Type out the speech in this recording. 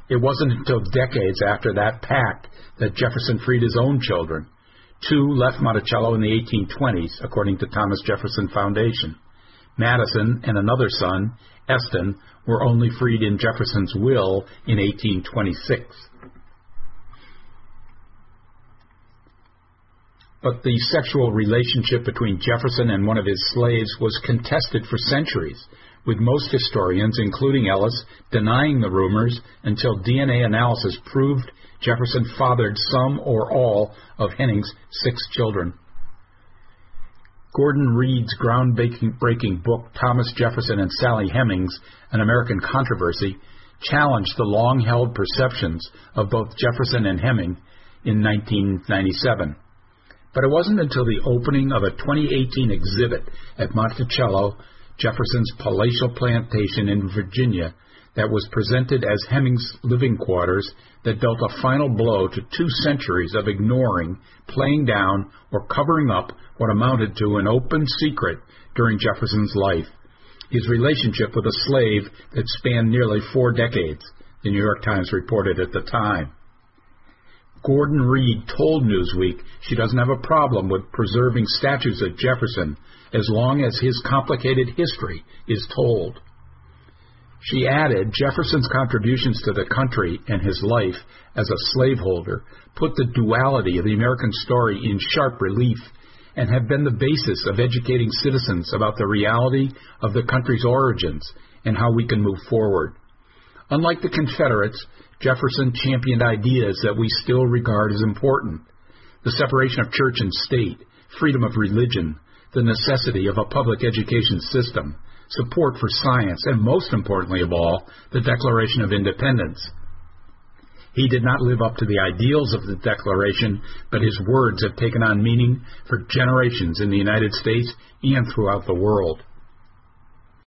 It wasn't until decades after that pact that Jefferson freed his own children. 2 left Monticello in the 1820s, according to Thomas Jefferson Foundation. Madison and another son, Eston, were only freed in Jefferson's will in 1826. But the sexual relationship between Jefferson and one of his slaves was contested for centuries, with most historians, including Ellis, denying the rumors until DNA analysis proved Jefferson fathered some or all of Henning's 6 children. Gordon Reed's groundbreaking book, Thomas Jefferson and Sally Hemings, An American Controversy, challenged the long-held perceptions of both Jefferson and Heming in 1997. But it wasn't until the opening of a 2018 exhibit at Monticello, Jefferson's palatial plantation in Virginia, that was presented as Heming's living quarters that dealt a final blow to 2 centuries of ignoring, playing down, or covering up what amounted to an open secret during Jefferson's life, his relationship with a slave that spanned nearly 4 decades, the New York Times reported at the time. Gordon Reed told Newsweek she doesn't have a problem with preserving statues of Jefferson as long as his complicated history is told. She added, Jefferson's contributions to the country and his life as a slaveholder put the duality of the American story in sharp relief and have been the basis of educating citizens about the reality of the country's origins and how we can move forward. Unlike the Confederates, Jefferson championed ideas that we still regard as important: the separation of church and state, freedom of religion, the necessity of a public education system, support for science, and most importantly of all, the Declaration of Independence. He did not live up to the ideals of the Declaration, but his words have taken on meaning for generations in the United States and throughout the world.